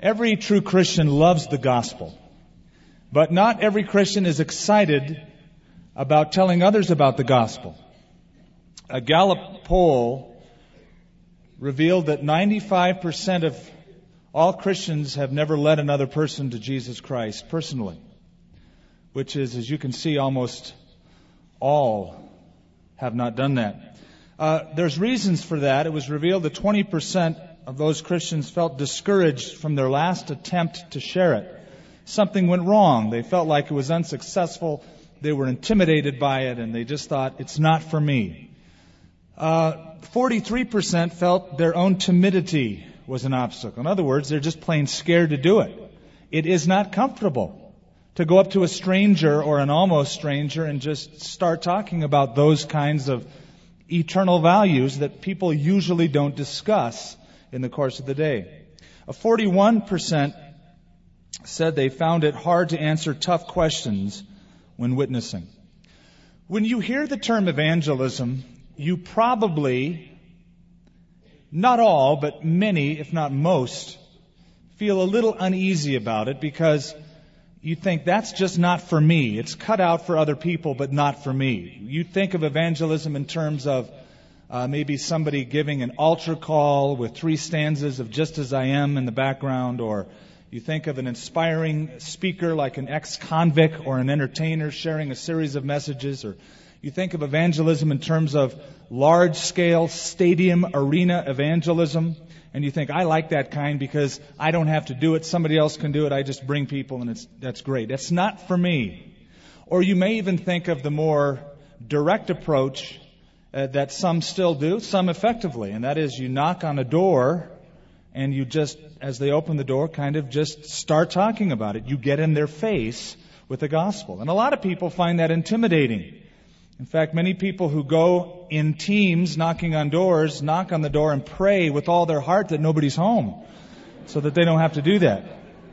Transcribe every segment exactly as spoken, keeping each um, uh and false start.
Every true Christian loves the gospel, but not every Christian is excited about telling others about the gospel. A Gallup poll revealed that ninety-five percent of all Christians have never led another person to Jesus Christ personally, which is, as you can see, almost all have not done that. Uh, there's reasons for that. It was revealed that twenty percent of those Christians felt discouraged from their last attempt to share it. Something went wrong. They felt like it was unsuccessful. They were intimidated by it, and they just thought, it's not for me. Uh, forty-three percent felt their own timidity was an obstacle. In other words, they're just plain scared to do it. It is not comfortable to go up to a stranger or an almost stranger and just start talking about those kinds of eternal values that people usually don't discuss in the course of the day. A forty-one percent said they found it hard to answer tough questions when witnessing. When you hear the term evangelism, you probably, not all, but many, if not most, feel a little uneasy about it because you think that's just not for me. It's cut out for other people, but not for me. You think of evangelism in terms of uh, maybe somebody giving an altar call with three stanzas of Just As I Am in the background, or you think of an inspiring speaker like an ex-convict or an entertainer sharing a series of messages, or you think of evangelism in terms of large-scale stadium arena evangelism, and you think, I like that kind because I don't have to do it. Somebody else can do it. I just bring people, and it's that's great. That's not for me. Or you may even think of the more direct approach uh, that some still do, some effectively, and that is you knock on a door and you just, as they open the door, kind of just start talking about it. You get in their face with the gospel. And a lot of people find that intimidating. In fact, many people who go in teams knocking on doors, knock on the door and pray with all their heart that nobody's home so that they don't have to do that.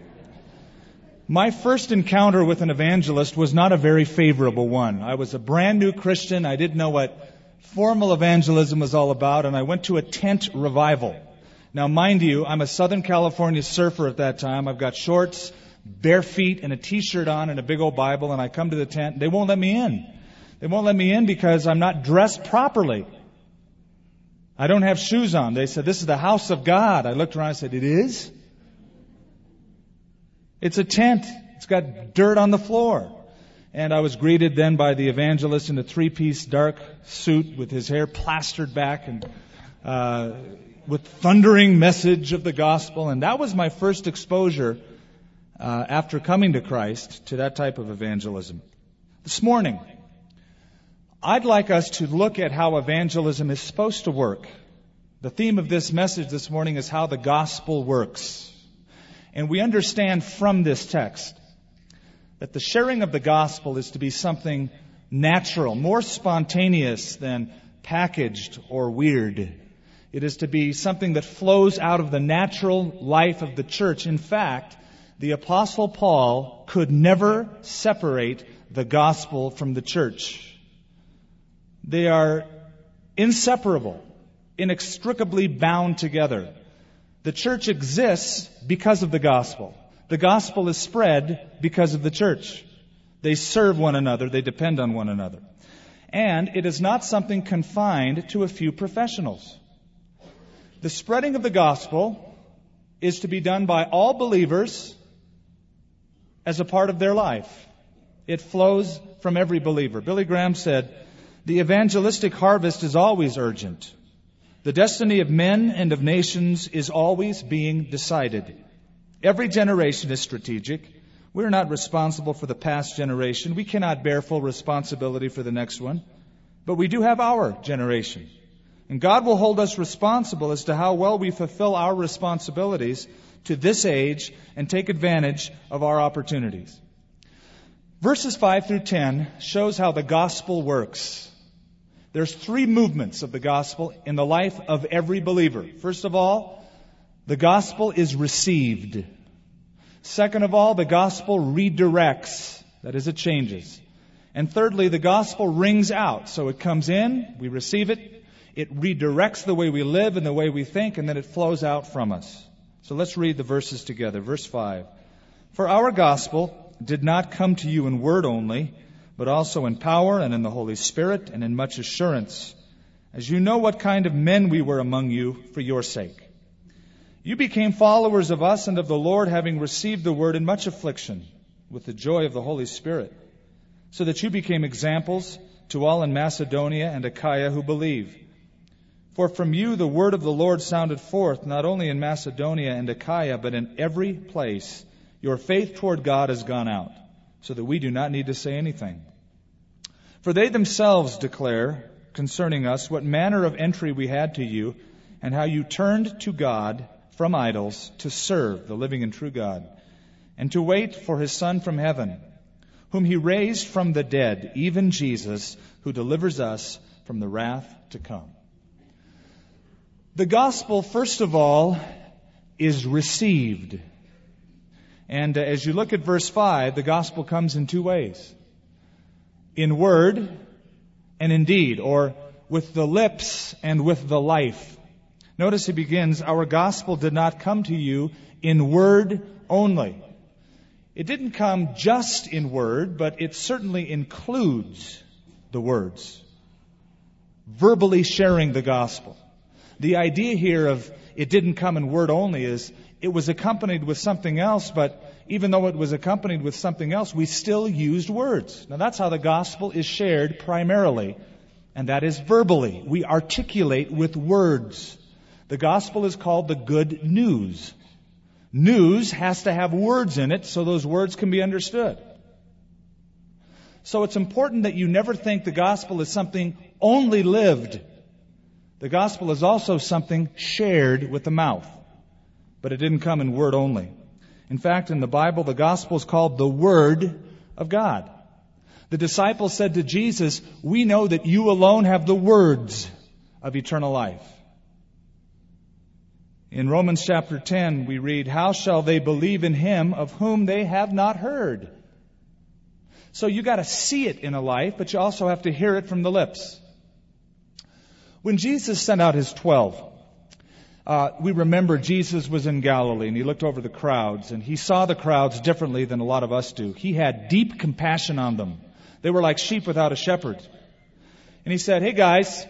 My first encounter with an evangelist was not a very favorable one. I was a brand new Christian. I didn't know what formal evangelism was all about, and I went to a tent revival. Now, mind you, I'm a Southern California surfer at that time. I've got shorts, bare feet, and a T-shirt on and a big old Bible, and I come to the tent. They won't let me in. They won't let me in because I'm not dressed properly. I don't have shoes on. They said, this is the house of God. I looked around and said, it is? It's a tent. It's got dirt on the floor. And I was greeted then by the evangelist in a three-piece dark suit with his hair plastered back and uh, with thundering message of the gospel. And that was my first exposure uh, after coming to Christ to that type of evangelism. This morning, I'd like us to look at how evangelism is supposed to work. The theme of this message this morning is how the gospel works. And we understand from this text that the sharing of the gospel is to be something natural, more spontaneous than packaged or weird. It is to be something that flows out of the natural life of the church. In fact, the Apostle Paul could never separate the gospel from the church. They are inseparable, inextricably bound together. The church exists because of the gospel. The gospel is spread because of the church. They serve one another. They depend on one another. And it is not something confined to a few professionals. The spreading of the gospel is to be done by all believers as a part of their life. It flows from every believer. Billy Graham said, the evangelistic harvest is always urgent. The destiny of men and of nations is always being decided. Every generation is strategic. We're not responsible for the past generation. We cannot bear full responsibility for the next one. But we do have our generation. And God will hold us responsible as to how well we fulfill our responsibilities to this age and take advantage of our opportunities. Verses five through ten shows how the gospel works. There's three movements of the gospel in the life of every believer. First of all, the gospel is received. Second of all, the gospel redirects. That is, it changes. And thirdly, the gospel rings out. So it comes in, we receive it, it redirects the way we live and the way we think, and then it flows out from us. So let's read the verses together. Verse five. For our gospel did not come to you in word only, but also in power and in the Holy Spirit and in much assurance, as you know what kind of men we were among you for your sake. You became followers of us and of the Lord, having received the word in much affliction, with the joy of the Holy Spirit, so that you became examples to all in Macedonia and Achaia who believe. For from you the word of the Lord sounded forth, not only in Macedonia and Achaia, but in every place. Your faith toward God has gone out, so that we do not need to say anything. For they themselves declare concerning us what manner of entry we had to you, and how you turned to God from idols to serve the living and true God, and to wait for His Son from heaven, whom He raised from the dead, even Jesus, who delivers us from the wrath to come. The gospel, first of all, is received. And as you look at verse five, the gospel comes in two ways. In word and in deed, or with the lips and with the life. Notice he begins, our gospel did not come to you in word only. It didn't come just in word, but it certainly includes the words. Verbally sharing the gospel. The idea here of it didn't come in word only is it was accompanied with something else, but even though it was accompanied with something else, we still used words. Now that's how the gospel is shared primarily, and that is verbally. We articulate with words. The gospel is called the good news. News has to have words in it so those words can be understood. So it's important that you never think the gospel is something only lived. The gospel is also something shared with the mouth. But it didn't come in word only. In fact, in the Bible, the gospel is called the Word of God. The disciples said to Jesus, we know that you alone have the words of eternal life. In Romans chapter ten, we read, how shall they believe in Him of whom they have not heard? So you got to see it in a life, but you also have to hear it from the lips. When Jesus sent out His twelve, uh, we remember Jesus was in Galilee and He looked over the crowds and He saw the crowds differently than a lot of us do. He had deep compassion on them. They were like sheep without a shepherd. And He said, hey guys,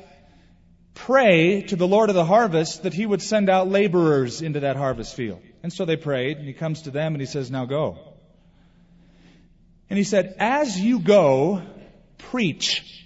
pray to the Lord of the harvest that He would send out laborers into that harvest field. And so they prayed, and He comes to them and He says, now go. And He said, as you go, preach,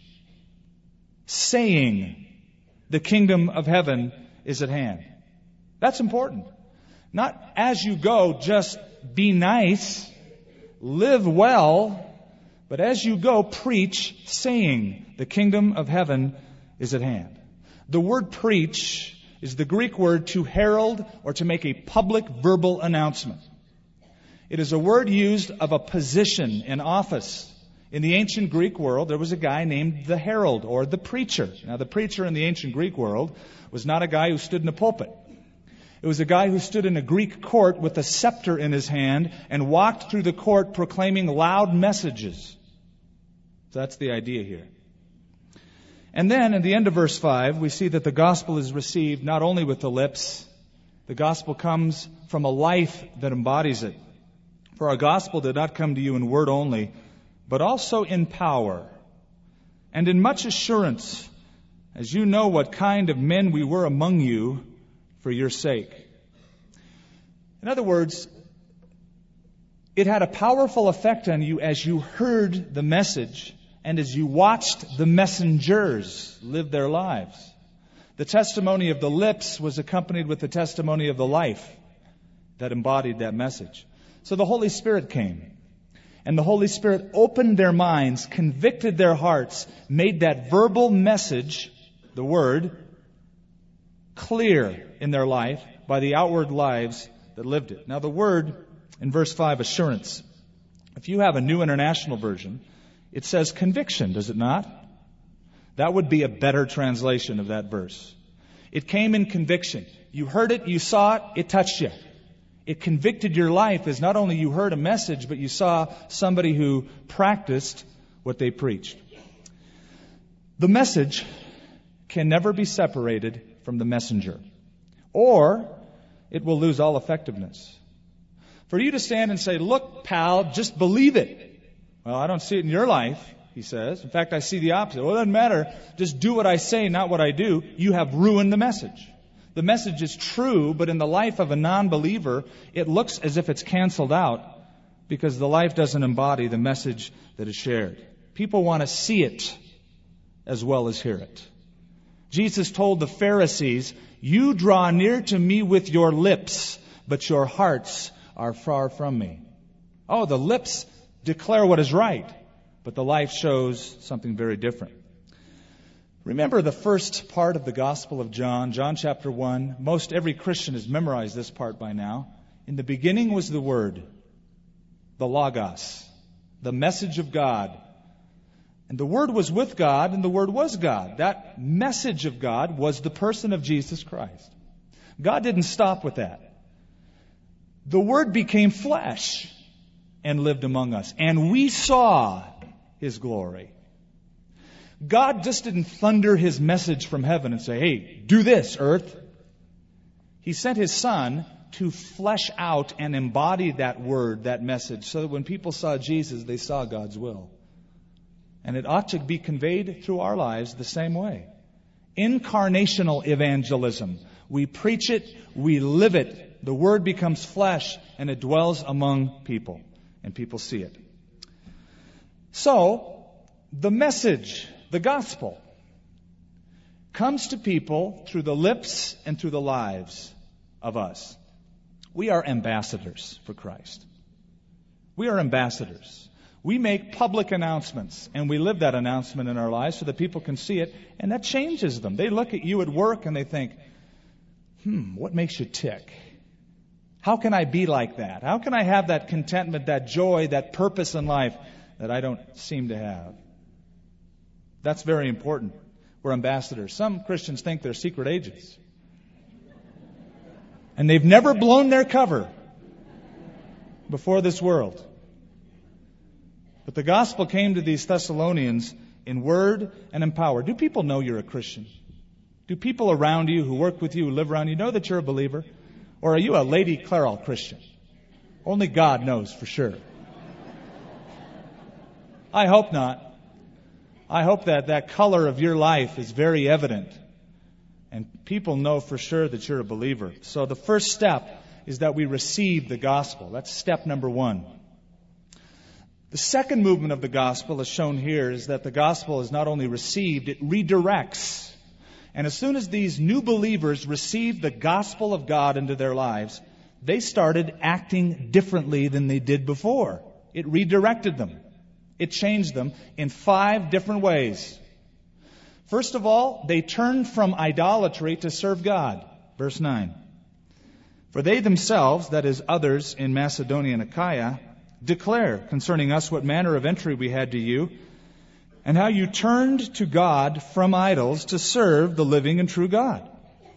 saying, the kingdom of heaven is at hand. That's important. Not as you go, just be nice, live well, but as you go, preach, saying, the kingdom of heaven is at hand. The word preach is the Greek word to herald or to make a public verbal announcement. It is a word used of a position, an office. In the ancient Greek world, there was a guy named the herald or the preacher. Now, the preacher in the ancient Greek world was not a guy who stood in a pulpit. It was a guy who stood in a Greek court with a scepter in his hand and walked through the court proclaiming loud messages. So that's the idea here. And then, at the end of verse five, we see that the gospel is received not only with the lips, the gospel comes from a life that embodies it. For our gospel did not come to you in word only, but also in power, and in much assurance, as you know what kind of men we were among you for your sake. In other words, it had a powerful effect on you as you heard the message and as you watched the messengers live their lives. The testimony of the lips was accompanied with the testimony of the life that embodied that message. So the Holy Spirit came. And the Holy Spirit opened their minds, convicted their hearts, made that verbal message, the Word, clear in their life by the outward lives that lived it. Now the word in verse five, assurance. If you have a New International Version, it says conviction, does it not? That would be a better translation of that verse. It came in conviction. You heard it, you saw it, it touched you. It convicted your life as not only you heard a message, but you saw somebody who practiced what they preached. The message can never be separated from the messenger. Or, it will lose all effectiveness. For you to stand and say, look, pal, just believe it. Well, I don't see it in your life, he says. In fact, I see the opposite. Well, it doesn't matter. Just do what I say, not what I do. You have ruined the message. The message is true, but in the life of a non-believer, it looks as if it's canceled out because the life doesn't embody the message that is shared. People want to see it as well as hear it. Jesus told the Pharisees, you draw near to me with your lips, but your hearts are far from me. Oh, the lips declare what is right, but the life shows something very different. Remember the first part of the Gospel of John, John chapter one. Most every Christian has memorized this part by now. In the beginning was the Word, the Logos, the message of God. And the Word was with God, and the Word was God. That message of God was the person of Jesus Christ. God didn't stop with that. The Word became flesh and lived among us, and we saw His glory. God just didn't thunder His message from heaven and say, hey, do this, earth. He sent His Son to flesh out and embody that word, that message, so that when people saw Jesus, they saw God's will. And it ought to be conveyed through our lives the same way. Incarnational evangelism. We preach it, we live it. The word becomes flesh and it dwells among people. And people see it. So, the message, the gospel, comes to people through the lips and through the lives of us. We are ambassadors for Christ. We are ambassadors. We make public announcements, and we live that announcement in our lives so that people can see it, and that changes them. They look at you at work and they think, hmm, what makes you tick? How can I be like that? How can I have that contentment, that joy, that purpose in life that I don't seem to have? That's very important. We're ambassadors. Some Christians think they're secret agents. And they've never blown their cover before this world. But the gospel came to these Thessalonians in word and in power. Do people know you're a Christian? Do people around you who work with you, who live around you, know that you're a believer? Or are you a Lady Clairol Christian? Only God knows for sure. I hope not. I hope that that color of your life is very evident. And people know for sure that you're a believer. So the first step is that we receive the gospel. That's step number one. The second movement of the gospel, as shown here, is that the gospel is not only received, it redirects. And as soon as these new believers received the gospel of God into their lives, they started acting differently than they did before. It redirected them. It changed them in five different ways. First of all, they turned from idolatry to serve God. Verse nine. For they themselves, that is others in Macedonia and Achaia, declare concerning us what manner of entry we had to you, and how you turned to God from idols to serve the living and true God.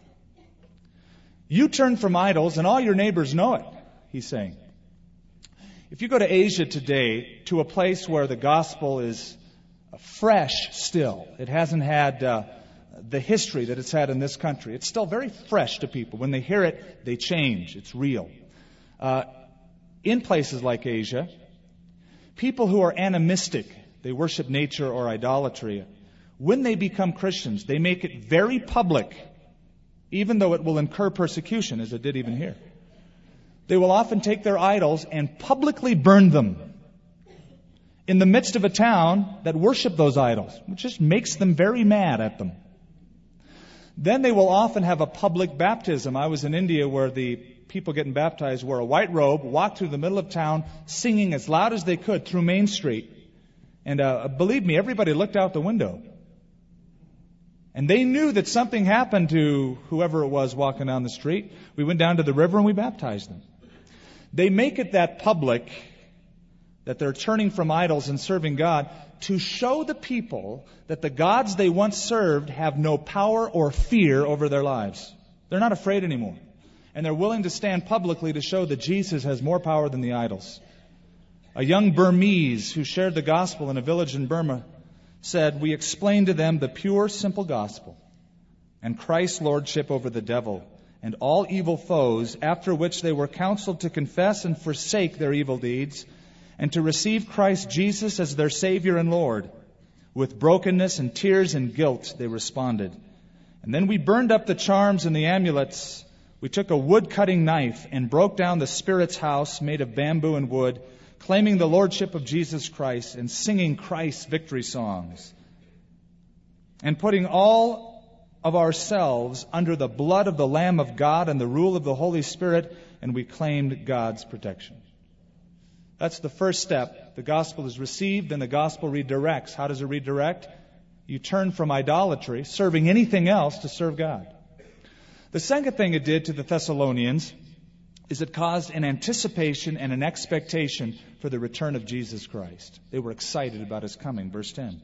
You turned from idols, and all your neighbors know it, he's saying. If you go to Asia today, to a place where the gospel is fresh still, it hasn't had uh, the history that it's had in this country. It's still very fresh to people. When they hear it, they change. It's real. Uh, in places like Asia, people who are animistic, they worship nature or idolatry, when they become Christians, they make it very public, even though it will incur persecution, as it did even here. They will often take their idols and publicly burn them in the midst of a town that worship those idols, which just makes them very mad at them. Then they will often have a public baptism. I was in India where the people getting baptized wore a white robe, walked through the middle of town, singing as loud as they could through Main Street. And uh, believe me, everybody looked out the window. And they knew that something happened to whoever it was walking down the street. We went down to the river and we baptized them. They make it that public that they're turning from idols and serving God to show the people that the gods they once served have no power or fear over their lives. They're not afraid anymore. And they're willing to stand publicly to show that Jesus has more power than the idols. A young Burmese who shared the gospel in a village in Burma said, "We explained to them the pure, simple gospel and Christ's lordship over the devil and all evil foes, after which they were counseled to confess and forsake their evil deeds, and to receive Christ Jesus as their Savior and Lord. With brokenness and tears and guilt they responded. And then we burned up the charms and the amulets. We took a wood-cutting knife and broke down the Spirit's house made of bamboo and wood, claiming the Lordship of Jesus Christ and singing Christ's victory songs. And putting all of ourselves under the blood of the Lamb of God and the rule of the Holy Spirit, and we claimed God's protection. That's the first step. The gospel is received, and the gospel redirects. How does it redirect? You turn from idolatry, serving anything else, to serve God. The second thing it did to the Thessalonians is it caused an anticipation and an expectation for the return of Jesus Christ. They were excited about His coming. Verse ten.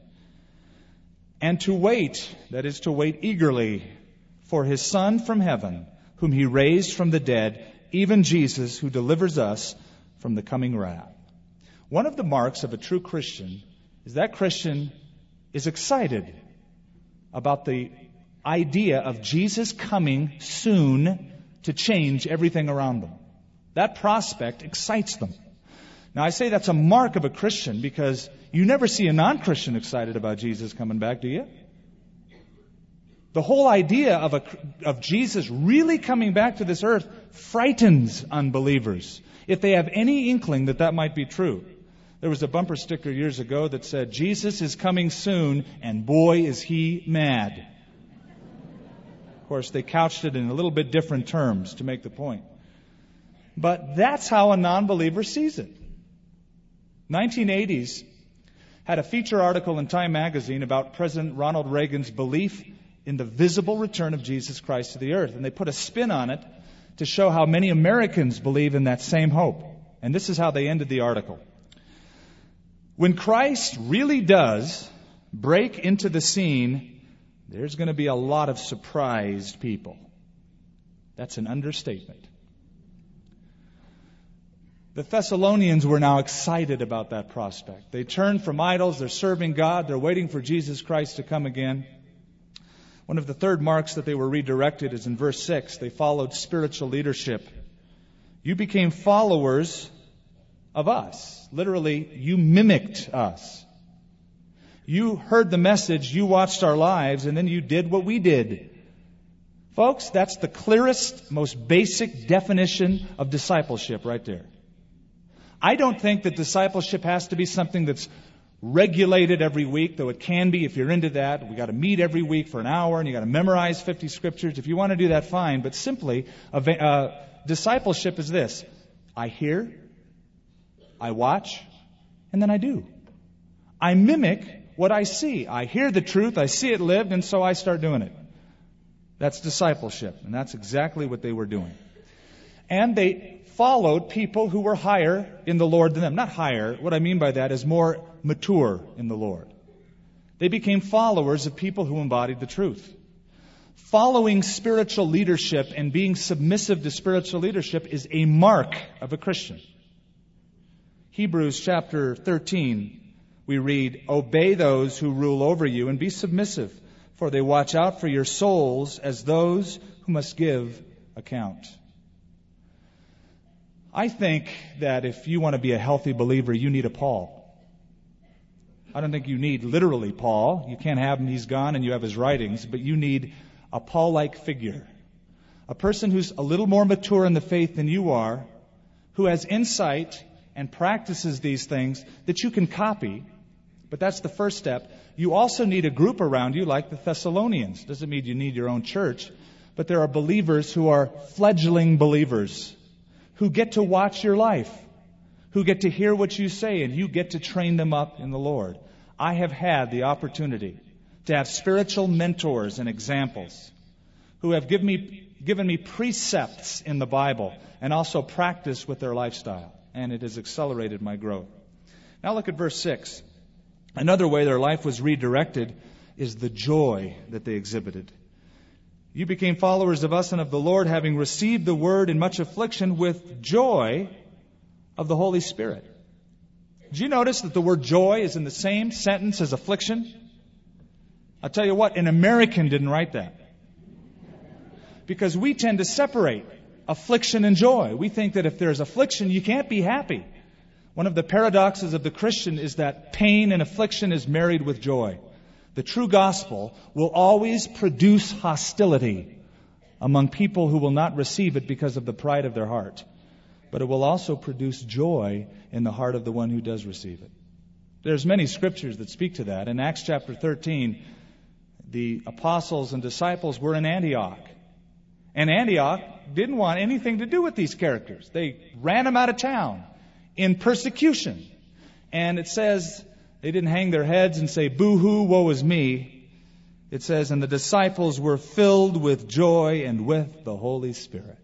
And to wait, that is to wait eagerly, for His Son from heaven, whom He raised from the dead, even Jesus, who delivers us from the coming wrath. One of the marks of a true Christian is that Christian is excited about the idea of Jesus coming soon to change everything around them. That prospect excites them. Now, I say that's a mark of a Christian because you never see a non-Christian excited about Jesus coming back, do you? The whole idea of, a, of Jesus really coming back to this earth frightens unbelievers if they have any inkling that that might be true. There was a bumper sticker years ago that said, "Jesus is coming soon, and boy is He mad." Of course, they couched it in a little bit different terms to make the point. But that's how a non-believer sees it. nineteen eighties had a feature article in Time magazine about President Ronald Reagan's belief in the visible return of Jesus Christ to the earth. And they put a spin on it to show how many Americans believe in that same hope. And this is how they ended the article. When Christ really does break into the scene, there's going to be a lot of surprised people. That's an understatement. The Thessalonians were now excited about that prospect. They turned from idols, they're serving God, they're waiting for Jesus Christ to come again. One of the third marks that they were redirected is in verse six. They followed spiritual leadership. You became followers of us. Literally, you mimicked us. You heard the message, you watched our lives, and then you did what we did. Folks, that's the clearest, most basic definition of discipleship right there. I don't think that discipleship has to be something that's regulated every week, though it can be if you're into that. We got to meet every week for an hour, and you got to memorize fifty scriptures. If you want to do that, fine. But simply, uh, discipleship is this: I hear, I watch, and then I do. I mimic what I see. I hear the truth, I see it lived, and so I start doing it. That's discipleship, and that's exactly what they were doing. And they followed people who were higher in the Lord than them. Not higher. What I mean by that is more mature in the Lord. They became followers of people who embodied the truth. Following spiritual leadership and being submissive to spiritual leadership is a mark of a Christian. Hebrews chapter thirteen, we read, "Obey those who rule over you and be submissive, for they watch out for your souls as those who must give account." I think that if you want to be a healthy believer, you need a Paul. I don't think you need literally Paul. You can't have him, he's gone, and you have his writings. But you need a Paul-like figure. A person who's a little more mature in the faith than you are, who has insight and practices these things that you can copy. But that's the first step. You also need a group around you like the Thessalonians. Doesn't mean you need your own church. But there are believers who are fledgling believers who get to watch your life, who get to hear what you say, and you get to train them up in the Lord. I have had the opportunity to have spiritual mentors and examples who have given me, given me precepts in the Bible and also practice with their lifestyle. And it has accelerated my growth. Now look at verse six. Another way their life was redirected is the joy that they exhibited. You became followers of us and of the Lord, having received the word in much affliction with joy of the Holy Spirit. Did you notice that the word joy is in the same sentence as affliction? I'll tell you what, an American didn't write that. because we tend to separate affliction and joy. We think that if there's affliction, you can't be happy. One of the paradoxes of the Christian is that pain and affliction is married with joy. The true gospel will always produce hostility among people who will not receive it because of the pride of their heart. But it will also produce joy in the heart of the one who does receive it. There's many scriptures that speak to that. In Acts chapter thirteen, the apostles and disciples were in Antioch. And Antioch didn't want anything to do with these characters. They ran them out of town in persecution. And it says they didn't hang their heads and say, boo-hoo, woe is me. It says, and the disciples were filled with joy and with the Holy Spirit.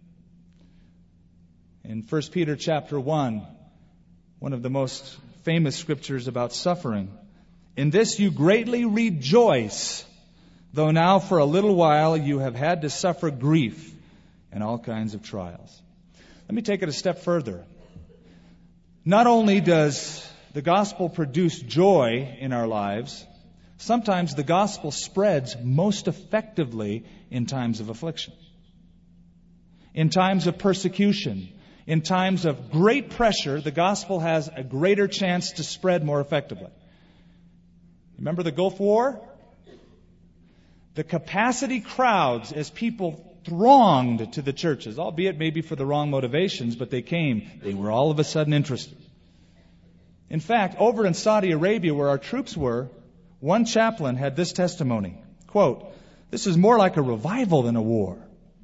In First Peter chapter one, one of the most famous scriptures about suffering, in this you greatly rejoice, though now for a little while you have had to suffer grief and all kinds of trials. Let me take it a step further. Not only does the gospel produce joy in our lives, sometimes the gospel spreads most effectively in times of affliction, in times of persecution. In times of great pressure, the gospel has a greater chance to spread more effectively. Remember the Gulf War? The capacity crowds as people thronged to the churches, albeit maybe for the wrong motivations, but they came. They were all of a sudden interested. In fact, over in Saudi Arabia where our troops were, one chaplain had this testimony, quote, this is more like a revival than a war.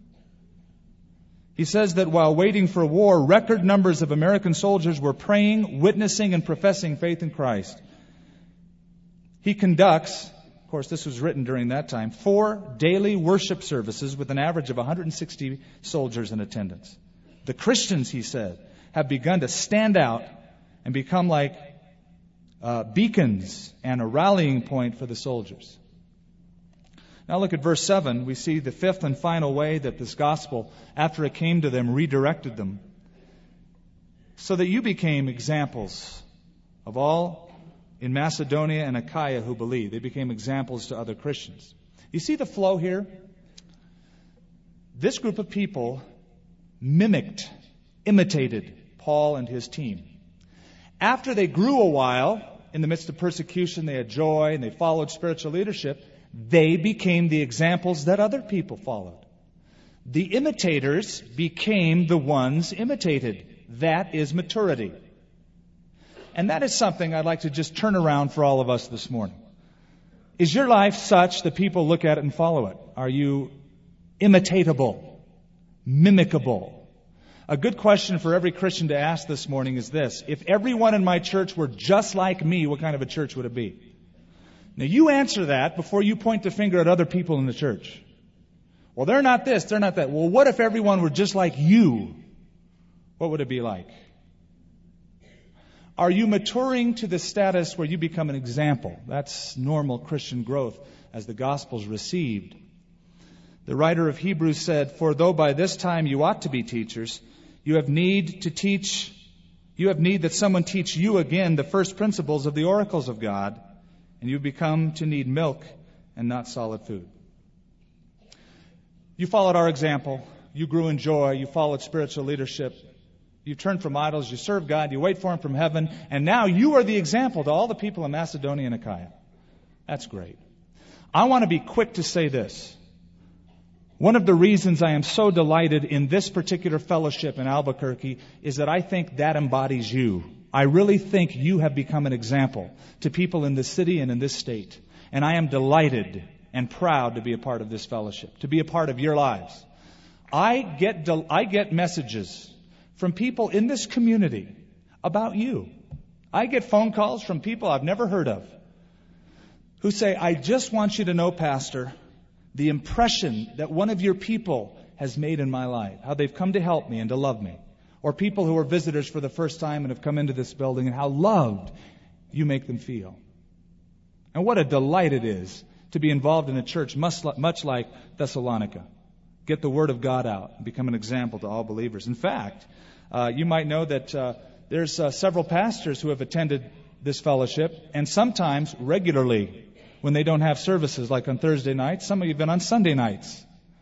He says that while waiting for war, record numbers of American soldiers were praying, witnessing, and professing faith in Christ. He conducts, of course this was written during that time, four daily worship services with an average of one hundred sixty soldiers in attendance. The Christians, he said, have begun to stand out and become like uh, beacons and a rallying point for the soldiers. Now look at verse seven. We see the fifth and final way that this gospel, after it came to them, redirected them. So that you became examples of all in Macedonia and Achaia who believed. They became examples to other Christians. You see the flow here? This group of people mimicked, imitated Paul and his team. After they grew a while, in the midst of persecution, they had joy and they followed spiritual leadership. They became the examples that other people followed. The imitators became the ones imitated. That is maturity. And that is something I'd like to just turn around for all of us this morning. Is your life such that people look at it and follow it? Are you imitatable? Mimicable? A good question for every Christian to ask this morning is this. If everyone in my church were just like me, what kind of a church would it be? Now you answer that before you point the finger at other people in the church. Well, they're not this, they're not that. Well, what if everyone were just like you? What would it be like? Are you maturing to the status where you become an example? That's normal Christian growth as the gospel's received. The writer of Hebrews said, for though by this time you ought to be teachers, you have need to teach, you have need that someone teach you again the first principles of the oracles of God, and you become to need milk and not solid food. You followed our example. You grew in joy. You followed spiritual leadership. You turned from idols. You served God. You wait for Him from heaven. And now you are the example to all the people in Macedonia and Achaia. That's great. I want to be quick to say this. One of the reasons I am so delighted in this particular fellowship in Albuquerque is that I think that embodies you. I really think you have become an example to people in this city and in this state. And I am delighted and proud to be a part of this fellowship, to be a part of your lives. I get del- I get messages from people in this community about you. I get phone calls from people I've never heard of who say, I just want you to know, Pastor, the impression that one of your people has made in my life, how they've come to help me and to love me. Or people who are visitors for the first time and have come into this building and how loved you make them feel. And what a delight it is to be involved in a church much, much like Thessalonica. Get the Word of God out and become an example to all believers. In fact, uh, you might know that uh, there's uh, several pastors who have attended this fellowship, and sometimes regularly when they don't have services, like on Thursday nights, some of you have been on Sunday nights.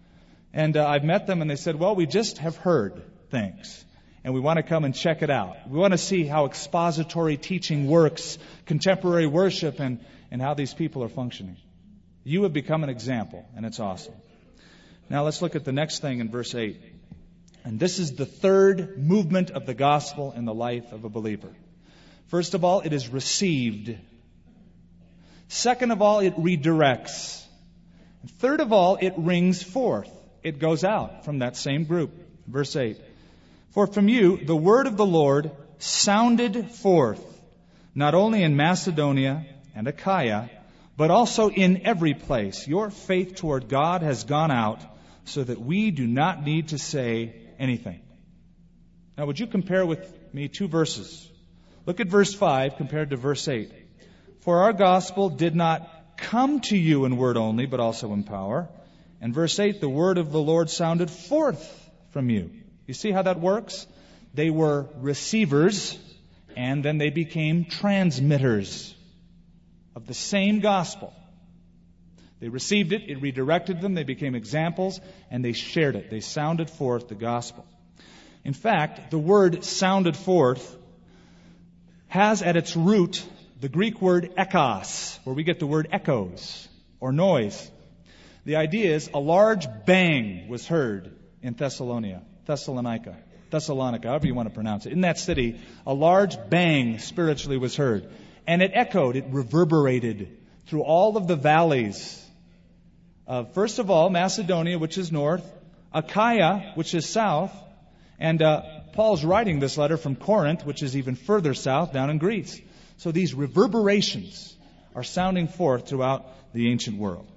And uh, I've met them and they said, well, we just have heard things. And we want to come and check it out. We want to see how expository teaching works, contemporary worship, and, and how these people are functioning. You have become an example, and it's awesome. Now let's look at the next thing in verse eight. And this is the third movement of the gospel in the life of a believer. First of all, it is received. Second of all, it redirects. Third of all, it rings forth. It goes out from that same group. Verse eight. For from you the word of the Lord sounded forth, not only in Macedonia and Achaia, but also in every place. Your faith toward God has gone out, so that we do not need to say anything. Now, would you compare with me two verses? Look at verse five compared to verse eight. For our gospel did not come to you in word only, but also in power. And verse eight, the word of the Lord sounded forth from you. You see how that works? They were receivers, and then they became transmitters of the same gospel. They received it, it redirected them, they became examples, and they shared it. They sounded forth the gospel. In fact, the word sounded forth has at its root the Greek word ekos, where we get the word echoes or noise. The idea is a large bang was heard in Thessalonica, Thessalonica, Thessalonica, however you want to pronounce it. In that city, a large bang spiritually was heard. And it echoed, it reverberated through all of the valleys. Uh, first of all, Macedonia, which is north, Achaia, which is south, and uh, Paul's writing this letter from Corinth, which is even further south, down in Greece. So these reverberations are sounding forth throughout the ancient world.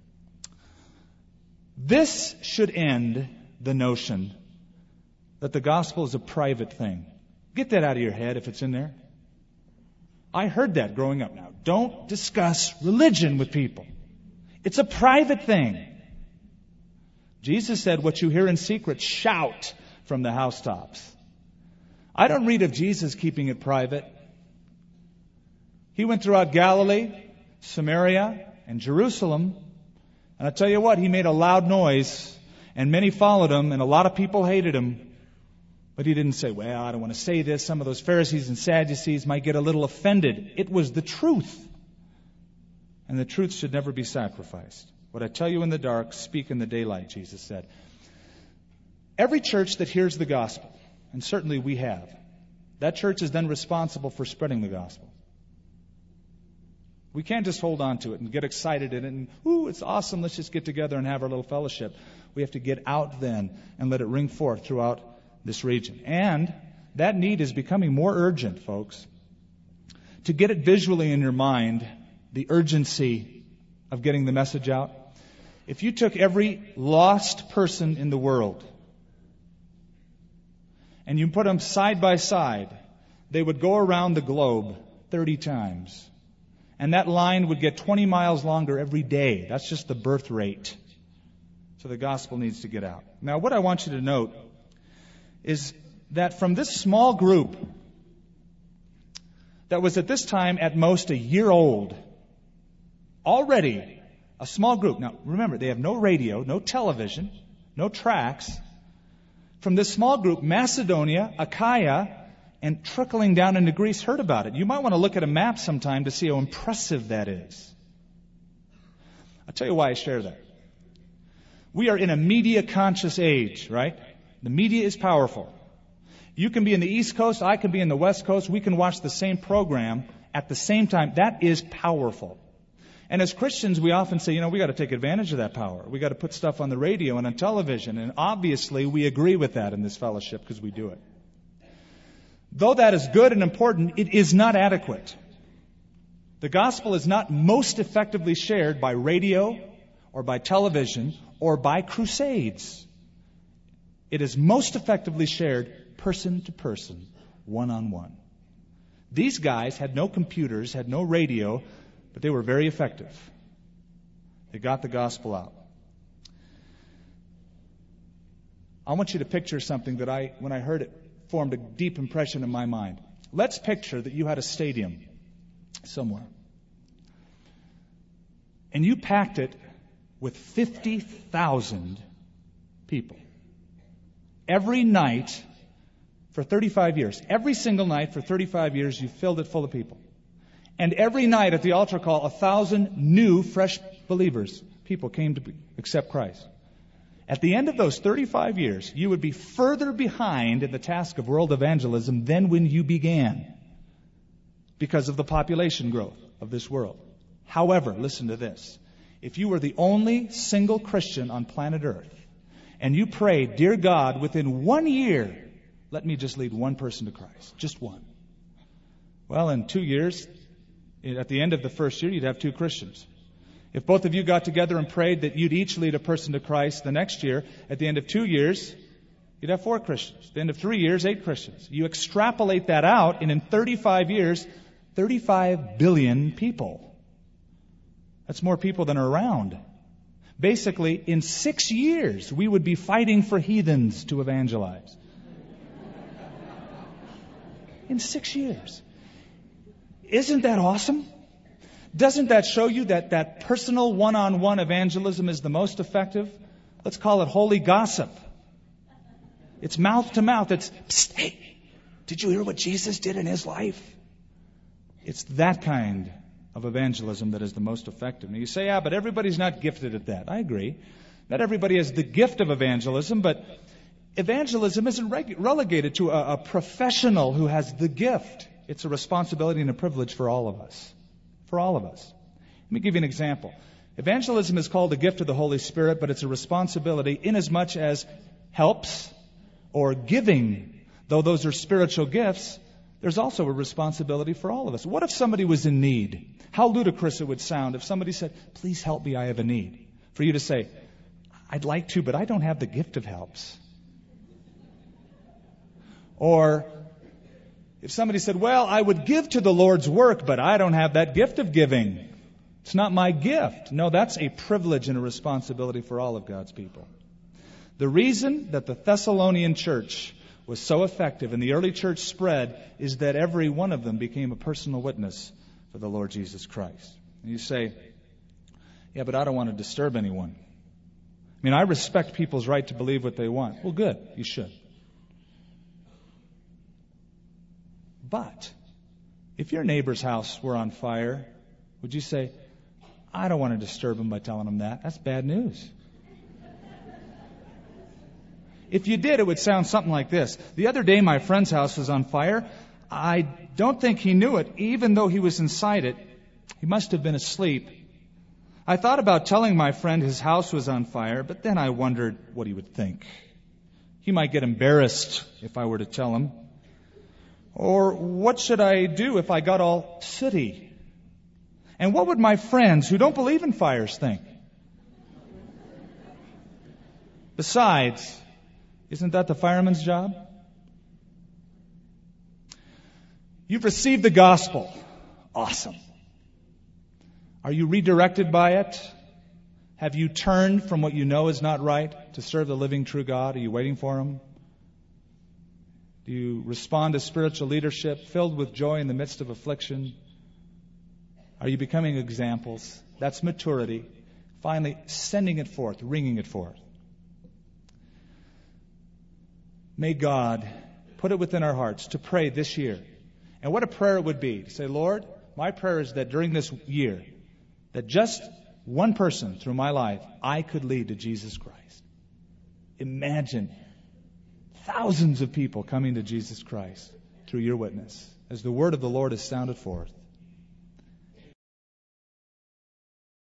This should end the notion that the gospel is a private thing. Get that out of your head if it's in there. I heard that growing up. Now, don't discuss religion with people. It's a private thing. Jesus said, what you hear in secret, shout from the housetops. I don't read of Jesus keeping it private. He went throughout Galilee, Samaria, and Jerusalem. And I tell you what, he made a loud noise, and many followed him, and a lot of people hated him. But he didn't say, well, I don't want to say this. Some of those Pharisees and Sadducees might get a little offended. It was the truth. And the truth should never be sacrificed. What I tell you in the dark, speak in the daylight, Jesus said. Every church that hears the gospel, and certainly we have, that church is then responsible for spreading the gospel. We can't just hold on to it and get excited in it and, ooh, it's awesome, let's just get together and have our little fellowship. We have to get out then and let it ring forth throughout this region. And that need is becoming more urgent, folks. To get it visually in your mind, the urgency of getting the message out. If you took every lost person in the world and you put them side by side, they would go around the globe thirty times. And that line would get twenty miles longer every day. That's just the birth rate. So the gospel needs to get out. Now, what I want you to note is that from this small group that was at this time at most a year old, already a small group. Now, remember, they have no radio, no television, no tracks. From this small group, Macedonia, Achaia, and trickling down into Greece heard about it. You might want to look at a map sometime to see how impressive that is. I'll tell you why I share that. We are in a media-conscious age, right? The media is powerful. You can be in the East Coast, I can be in the West Coast. We can watch the same program at the same time. That is powerful. And as Christians, we often say, you know, we got to take advantage of that power. We got to put stuff on the radio and on television. And obviously, we agree with that in this fellowship because we do it. Though that is good and important, it is not adequate. The gospel is not most effectively shared by radio or by television or by crusades. It is most effectively shared person to person, one on one. These guys had no computers, had no radio, but they were very effective. They got the gospel out. I want you to picture something that I, when I heard it, formed a deep impression in my mind. Let's picture that you had a stadium somewhere. And you packed it with fifty thousand people. Every night for thirty-five years. Every single night for thirty-five years, you filled it full of people. And every night at the altar call, a thousand new, fresh believers, people came to accept Christ. At the end of those thirty-five years, you would be further behind in the task of world evangelism than when you began, because of the population growth of this world. However, listen to this. If you were the only single Christian on planet Earth, and you prayed, "Dear God, within one year, let me just lead one person to Christ," just one. Well, in two years, at the end of the first year, you'd have two Christians. If both of you got together and prayed that you'd each lead a person to Christ the next year, at the end of two years, you'd have four Christians. At the end of three years, eight Christians. You extrapolate that out, and in thirty-five years, thirty-five billion people. That's more people than are around. Basically, in six years, we would be fighting for heathens to evangelize. In six years. Isn't that awesome? Doesn't that show you that that personal one-on-one evangelism is the most effective? Let's call it holy gossip. It's mouth to mouth. It's, "Psst, hey, did you hear what Jesus did in his life?" It's that kind of evangelism that is the most effective. Now you say, "Yeah, but everybody's not gifted at that." I agree. Not everybody has the gift of evangelism, but evangelism isn't reg- relegated to a, a professional who has the gift. It's a responsibility and a privilege for all of us. For all of us. Let me give you an example. Evangelism is called a gift of the Holy Spirit, but it's a responsibility inasmuch as helps or giving, though those are spiritual gifts, there's also a responsibility for all of us. What if somebody was in need? How ludicrous it would sound if somebody said, "Please help me, I have a need." For you to say, "I'd like to, but I don't have the gift of helps." Or if somebody said, "Well, I would give to the Lord's work, but I don't have that gift of giving. It's not my gift." No, that's a privilege and a responsibility for all of God's people. The reason that the Thessalonian church was so effective and the early church spread is that every one of them became a personal witness for the Lord Jesus Christ. And you say, "Yeah, but I don't want to disturb anyone." I mean, I respect people's right to believe what they want. Well, good. You should. But if your neighbor's house were on fire, would you say, "I don't want to disturb him by telling him that"? That's bad news. If you did, it would sound something like this. "The other day, my friend's house was on fire. I don't think he knew it, even though he was inside it. He must have been asleep. I thought about telling my friend his house was on fire, but then I wondered what he would think. He might get embarrassed if I were to tell him. Or what should I do if I got all sooty? And what would my friends who don't believe in fires think? Besides, isn't that the fireman's job?" You've received the gospel. Awesome. Are you redirected by it? Have you turned from what you know is not right to serve the living true God? Are you waiting for Him? Do you respond to spiritual leadership filled with joy in the midst of affliction? Are you becoming examples? That's maturity. Finally, sending it forth, ringing it forth. May God put it within our hearts to pray this year. And what a prayer it would be to say, "Lord, my prayer is that during this year, that just one person through my life, I could lead to Jesus Christ." Imagine thousands of people coming to Jesus Christ through your witness as the word of the Lord is sounded forth.